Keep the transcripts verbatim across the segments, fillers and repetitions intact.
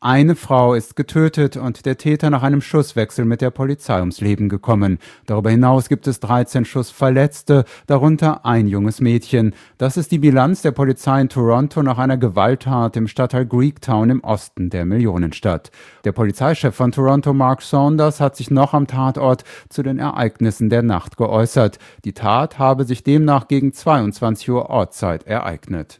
Eine Frau ist getötet und der Täter nach einem Schusswechsel mit der Polizei ums Leben gekommen. Darüber hinaus gibt es dreizehn Schussverletzte, darunter ein junges Mädchen. Das ist die Bilanz der Polizei in Toronto nach einer Gewalttat im Stadtteil Greektown im Osten der Millionenstadt. Der Polizeichef von Toronto, Mark Saunders, hat sich noch am Tatort zu den Ereignissen der Nacht geäußert. Die Tat habe sich demnach gegen zweiundzwanzig Uhr Ortszeit ereignet.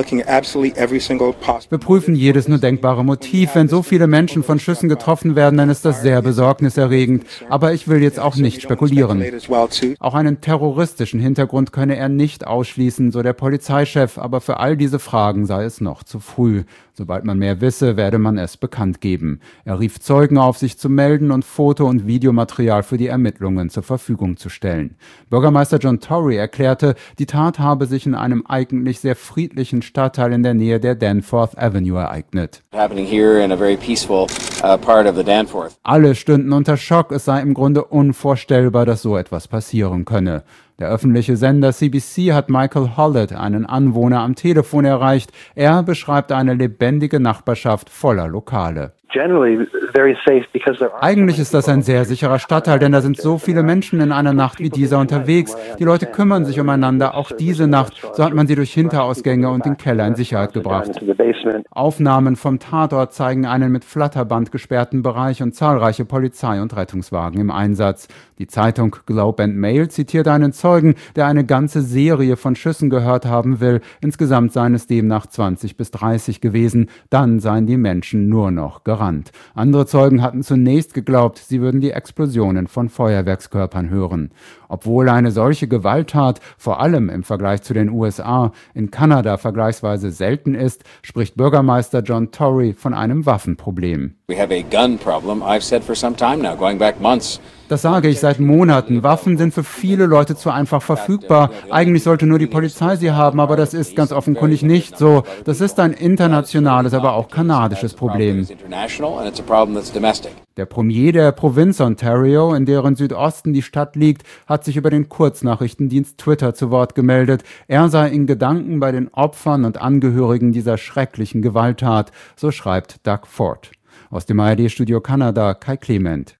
Wir prüfen jedes nur denkbare Motiv. Wenn so viele Menschen von Schüssen getroffen werden, dann ist das sehr besorgniserregend. Aber ich will jetzt auch nicht spekulieren. Auch einen terroristischen Hintergrund könne er nicht ausschließen, so der Polizeichef. Aber für all diese Fragen sei es noch zu früh. Sobald man mehr wisse, werde man es bekannt geben. Er rief Zeugen auf, sich zu melden und Foto- und Videomaterial für die Ermittlungen zur Verfügung zu stellen. Bürgermeister John Tory erklärte, die Tat habe sich in einem eigentlich sehr friedlichen Stadtteil in der Nähe der Danforth Avenue ereignet. Alle stünden unter Schock, es sei im Grunde unvorstellbar, dass so etwas passieren könne. Der öffentliche Sender C B C hat Michael Hollett, einen Anwohner, am Telefon erreicht. Er beschreibt eine lebendige Nachbarschaft voller Lokale. Eigentlich ist das ein sehr sicherer Stadtteil, denn da sind so viele Menschen in einer Nacht wie dieser unterwegs. Die Leute kümmern sich umeinander, auch diese Nacht. So hat man sie durch Hinterausgänge und den Keller in Sicherheit gebracht. Aufnahmen vom Tatort zeigen einen mit Flatterband gesperrten Bereich und zahlreiche Polizei- und Rettungswagen im Einsatz. Die Zeitung Globe and Mail zitiert einen Zeugen, der eine ganze Serie von Schüssen gehört haben will. Insgesamt seien es demnach zwanzig bis dreißig gewesen. Dann seien die Menschen nur noch gerannt. Andere Zeugen hatten zunächst geglaubt, sie würden die Explosionen von Feuerwerkskörpern hören. Obwohl eine solche Gewalttat, vor allem im Vergleich zu den U S A, in Kanada vergleichsweise selten ist, spricht Bürgermeister John Tory von einem Waffenproblem. Das sage ich seit Monaten. Waffen sind für viele Leute zu einfach verfügbar. Eigentlich sollte nur die Polizei sie haben, aber das ist ganz offenkundig nicht so. Das ist ein internationales, aber auch kanadisches Problem. Der Premier der Provinz Ontario, in deren Südosten die Stadt liegt, hat sich über den Kurznachrichtendienst Twitter zu Wort gemeldet. Er sei in Gedanken bei den Opfern und Angehörigen dieser schrecklichen Gewalttat, so schreibt Doug Ford. Aus dem A R D-Studio Kanada, Kai Clement.